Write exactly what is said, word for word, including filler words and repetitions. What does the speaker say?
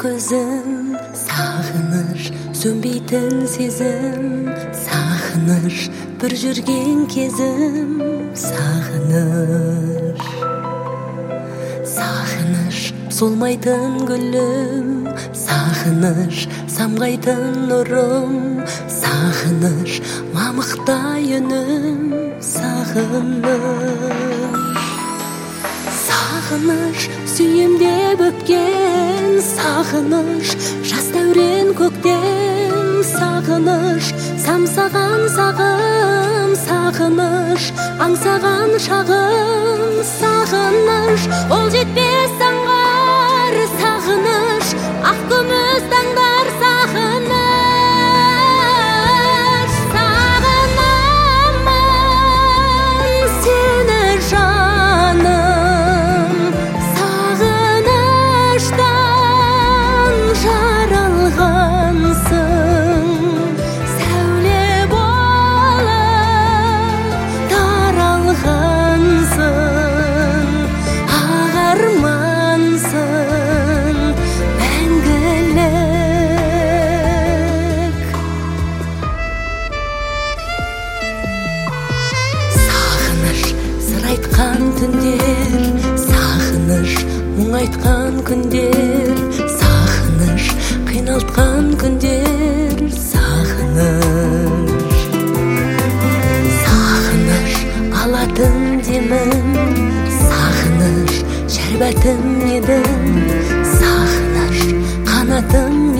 көзім, сағыныш сөнбейтін сезім, сағыныш бір жүрген кезім, сағыныш сағыныш солмайтын гүлім, сағыныш самғайтын нұрым, сағыныш мамықтай үнім, сағыныш сағыныш сүйем деп өпкен, сағыныш жас дәурен көктем, сағыныш самсаған сағым, сағыныш аңсаған шағым, сағыныш ол жетпес аңғар, сағыныш ақ күміс таңдар, сағыныш сағынамын сені жаным, сағыныштан жаралғансың, сәуле болып таралғансың, ақ армансың мәңгілік. Сағыныш сыр айтқан түндер, сағыныш мұң айтқан күндер, сағыныш қиналтқан күндер, сағыныш сағыныш алатын демім, сағыныш шәрбәтім едің, сағыныш қанатым